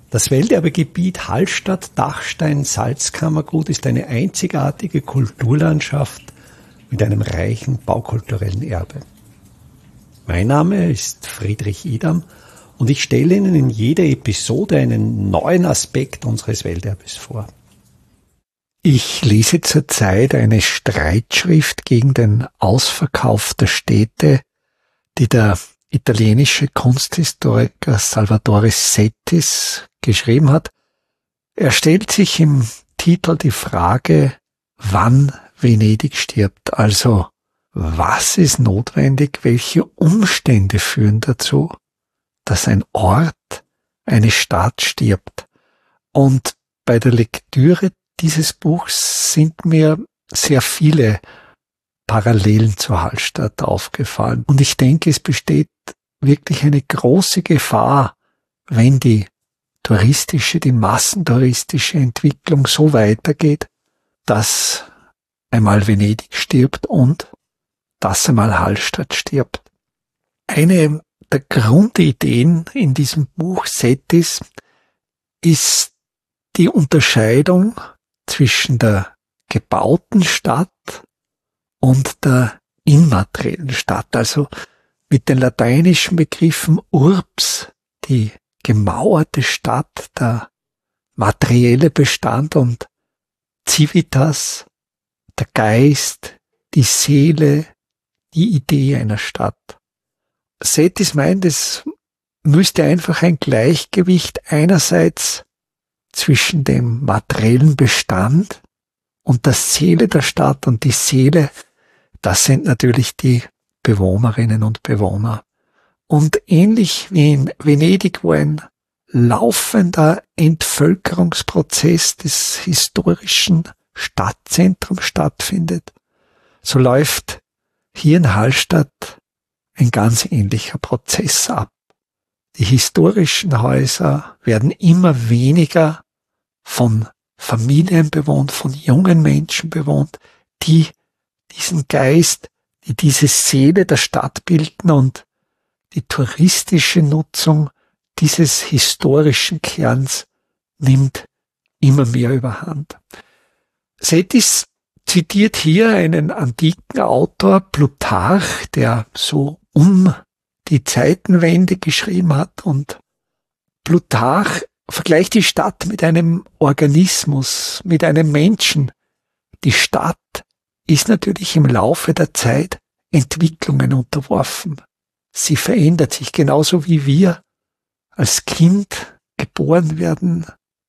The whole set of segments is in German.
Das Welterbegebiet Hallstatt-Dachstein-Salzkammergut ist eine einzigartige Kulturlandschaft mit einem reichen baukulturellen Erbe. Mein Name ist Friedrich Idam und ich stelle Ihnen in jeder Episode einen neuen Aspekt unseres Welterbes vor. Ich lese zurzeit eine Streitschrift gegen den Ausverkauf der Städte, die der italienische Kunsthistoriker Salvatore Settis geschrieben hat. Er stellt sich im Titel die Frage, wann Venedig stirbt. Also, was ist notwendig? Welche Umstände führen dazu, dass ein Ort, eine Stadt stirbt? Und bei der Lektüre dieses Buchs sind mir sehr viele Parallelen zu Hallstatt aufgefallen. Und ich denke, es besteht wirklich eine große Gefahr, wenn die massentouristische Entwicklung so weitergeht, dass einmal Venedig stirbt und dass einmal Hallstatt stirbt. Eine der Grundideen in diesem Buch Settis ist die Unterscheidung zwischen der gebauten Stadt und der immateriellen Stadt, also mit den lateinischen Begriffen urbs, die gemauerte Stadt, der materielle Bestand, und civitas, der Geist, die Seele, die Idee einer Stadt. Settis meint, es müsste einfach ein Gleichgewicht einerseits zwischen dem materiellen Bestand und der Seele der Stadt, und die Seele, das sind natürlich die Bewohnerinnen und Bewohner. Und ähnlich wie in Venedig, wo ein laufender Entvölkerungsprozess des historischen Stadtzentrums stattfindet, so läuft hier in Hallstatt ein ganz ähnlicher Prozess ab. Die historischen Häuser werden immer weniger von Familien bewohnt, von jungen Menschen bewohnt, die diesen Geist, die diese Seele der Stadt bilden, und die touristische Nutzung dieses historischen Kerns nimmt immer mehr überhand. Settis zitiert hier einen antiken Autor, Plutarch, der so um die Zeitenwende geschrieben hat, und Plutarch vergleicht die Stadt mit einem Organismus, mit einem Menschen. Die Stadt ist natürlich im Laufe der Zeit Entwicklungen unterworfen. Sie verändert sich genauso wie wir als Kind geboren werden,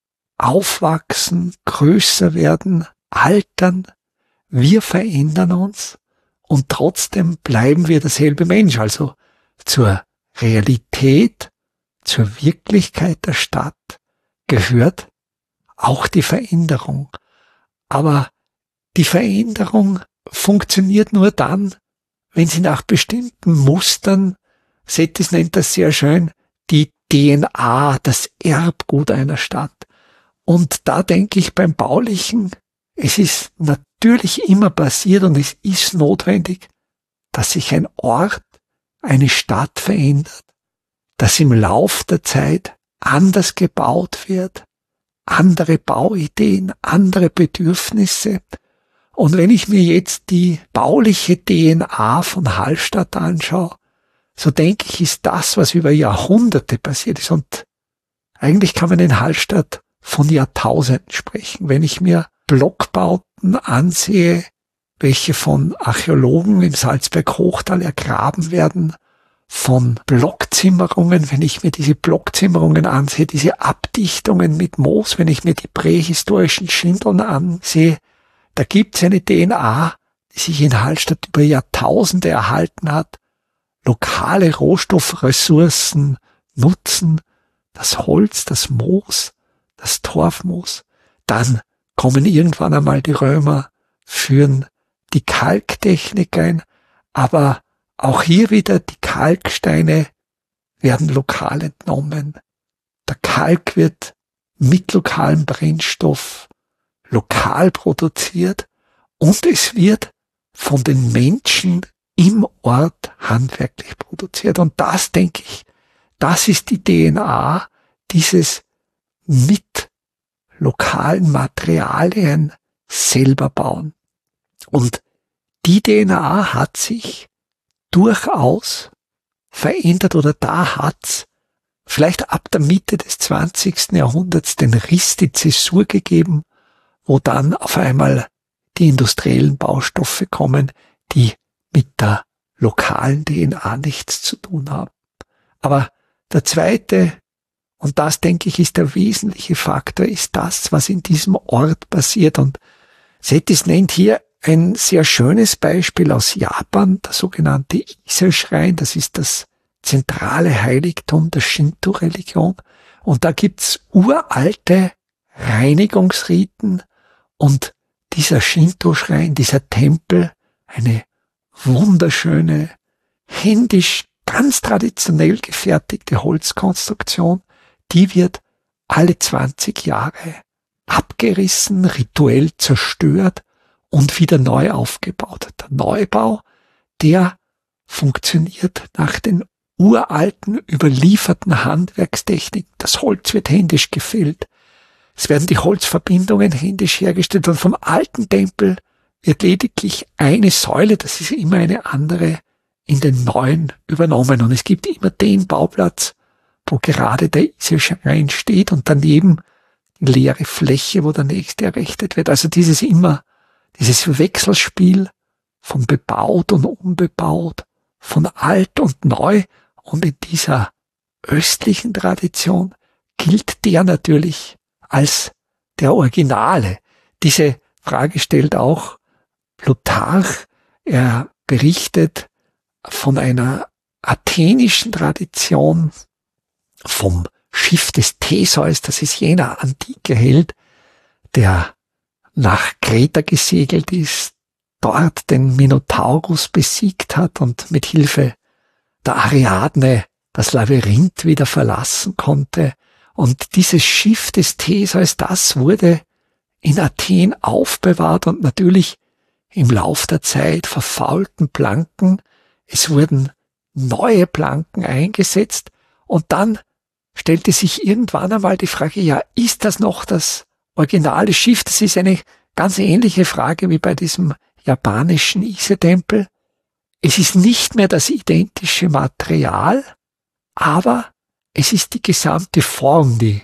aufwachsen, größer werden, altern. Wir verändern uns und trotzdem bleiben wir derselbe Mensch. Also zur Realität, zur Wirklichkeit der Stadt gehört auch die Veränderung. Aber die Veränderung funktioniert nur dann, wenn sie nach bestimmten Mustern, Settis nennt das sehr schön, die DNA, das Erbgut einer Stadt. Und da denke ich beim Baulichen, es ist natürlich immer passiert und es ist notwendig, dass sich ein Ort, eine Stadt verändert, dass im Lauf der Zeit anders gebaut wird, andere Bauideen, andere Bedürfnisse. Und wenn ich mir jetzt die bauliche DNA von Hallstatt anschaue, so denke ich, ist das, was über Jahrhunderte passiert ist. Und eigentlich kann man in Hallstatt von Jahrtausenden sprechen. Wenn ich mir Blockbauten ansehe, welche von Archäologen im Salzberg-Hochtal ergraben werden, von Blockzimmerungen, wenn ich mir diese Blockzimmerungen ansehe, diese Abdichtungen mit Moos, wenn ich mir die prähistorischen Schindeln ansehe, da gibt es eine DNA, die sich in Hallstatt über Jahrtausende erhalten hat, lokale Rohstoffressourcen nutzen, das Holz, das Moos, das Torfmoos. Dann kommen irgendwann einmal die Römer, führen die Kalktechnik ein, aber auch hier wieder die Kalksteine werden lokal entnommen. Der Kalk wird mit lokalem Brennstoff lokal produziert und es wird von den Menschen im Ort handwerklich produziert. Und das, denke ich, das ist die DNA dieses mit lokalen Materialien selber bauen. Und die DNA hat sich durchaus verändert, oder da hat's vielleicht ab der Mitte des 20. Jahrhunderts den Riss, die Zäsur gegeben, wo dann auf einmal die industriellen Baustoffe kommen, die mit der lokalen DNA nichts zu tun haben. Aber der zweite, und das denke ich ist der wesentliche Faktor, ist das, was in diesem Ort passiert. Und Settis nennt hier ein sehr schönes Beispiel aus Japan, der sogenannte Ise-Schrein. Das ist das zentrale Heiligtum der Shinto-Religion. Und da gibt's uralte Reinigungsriten, und dieser Shinto-Schrein, dieser Tempel, eine wunderschöne, händisch, ganz traditionell gefertigte Holzkonstruktion, die wird alle 20 Jahre abgerissen, rituell zerstört und wieder neu aufgebaut. Der Neubau, der funktioniert nach den uralten, überlieferten Handwerkstechniken. Das Holz wird händisch gefällt. Es werden die Holzverbindungen händisch hergestellt, und vom alten Tempel wird lediglich eine Säule, das ist immer eine andere, in den neuen übernommen. Und es gibt immer den Bauplatz, wo gerade der Ise-Schrein steht, und daneben die leere Fläche, wo der nächste errichtet wird. Also dieses Wechselspiel von bebaut und unbebaut, von alt und neu. Und in dieser östlichen Tradition gilt der natürlich als der Originale. Diese Frage stellt auch Plutarch. Er berichtet von einer athenischen Tradition, vom Schiff des Theseus, das ist jener antike Held, der nach Kreta gesegelt ist, dort den Minotaurus besiegt hat und mit Hilfe der Ariadne das Labyrinth wieder verlassen konnte. Und dieses Schiff des Theseus, das wurde in Athen aufbewahrt, und natürlich im Lauf der Zeit verfaulten Planken. Es wurden neue Planken eingesetzt, und dann stellte sich irgendwann einmal die Frage, ja, ist das noch das originale Schiff? Das ist eine ganz ähnliche Frage wie bei diesem japanischen Ise-Tempel. Es ist nicht mehr das identische Material, aber es ist die gesamte Form, die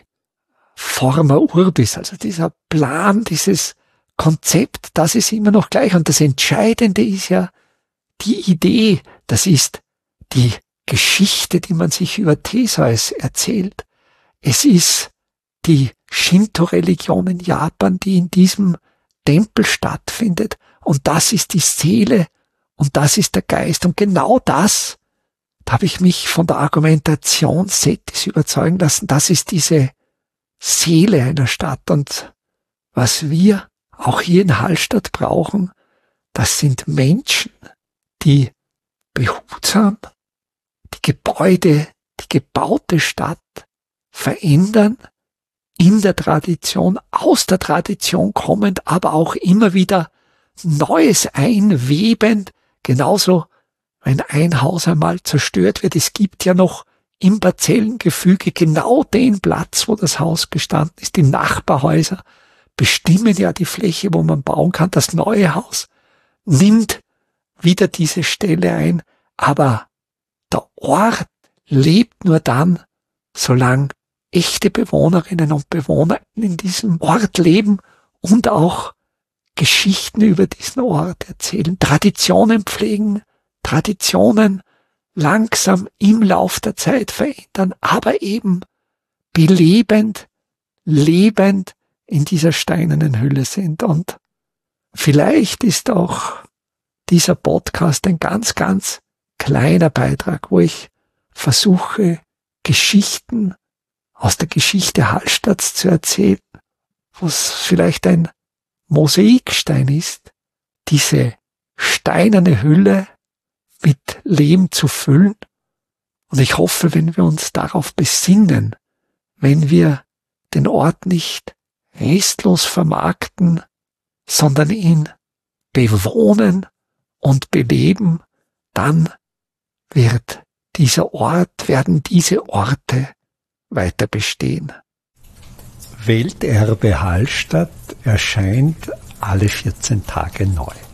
Forma Urbis, also dieser Plan, dieses Konzept, das ist immer noch gleich. Und das Entscheidende ist ja die Idee, das ist die Geschichte, die man sich über Theseus erzählt. Es ist die Shinto-Religion in Japan, die in diesem Tempel stattfindet. Und das ist die Seele und das ist der Geist. Und genau das, da habe ich mich von der Argumentation Settis überzeugen lassen, das ist diese Seele einer Stadt. Und was wir auch hier in Hallstatt brauchen, das sind Menschen, die behutsam die Gebäude, die gebaute Stadt verändern, in der Tradition, aus der Tradition kommend, aber auch immer wieder Neues einwebend, genauso wenn ein Haus einmal zerstört wird. Es gibt ja noch im Parzellengefüge genau den Platz, wo das Haus gestanden ist. Die Nachbarhäuser bestimmen ja die Fläche, wo man bauen kann. Das neue Haus nimmt wieder diese Stelle ein, aber der Ort lebt nur dann, solange echte Bewohnerinnen und Bewohner in diesem Ort leben und auch Geschichten über diesen Ort erzählen, Traditionen pflegen, Traditionen langsam im Lauf der Zeit verändern, aber eben belebend, lebend in dieser steinernen Hülle sind. Und vielleicht ist auch dieser Podcast ein ganz, ganz kleiner Beitrag, wo ich versuche, Geschichten aus der Geschichte Hallstatts zu erzählen, wo es vielleicht ein Mosaikstein ist, diese steinerne Hülle mit Lehm zu füllen. Und ich hoffe, wenn wir uns darauf besinnen, wenn wir den Ort nicht restlos vermarkten, sondern ihn bewohnen und beleben, dann werden diese Orte weiter bestehen. Welterbe Hallstatt erscheint alle 14 Tage neu.